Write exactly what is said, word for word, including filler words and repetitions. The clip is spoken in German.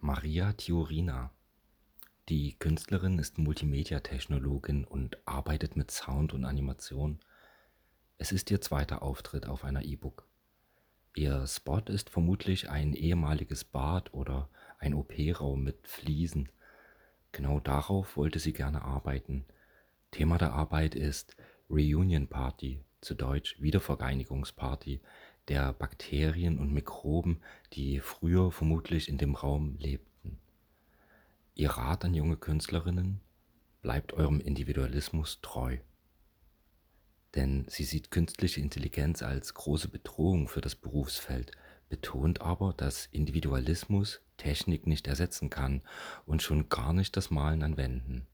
Maria Tiurina. Die Künstlerin ist Multimedia-Technologin und arbeitet mit Sound und Animation. Es ist ihr zweiter Auftritt auf einer E-Book. Ihr Spot ist vermutlich ein ehemaliges Bad oder ein O P-Raum mit Fliesen. Genau darauf wollte sie gerne arbeiten. Thema der Arbeit ist Reunion Party, zu Deutsch Wiedervereinigungsparty, der Bakterien und Mikroben, die früher vermutlich in dem Raum lebten. Ihr Rat an junge Künstlerinnen: Bleibt eurem Individualismus treu. Denn sie sieht künstliche Intelligenz als große Bedrohung für das Berufsfeld, betont aber, dass Individualismus Technik nicht ersetzen kann und schon gar nicht das Malen an Wänden.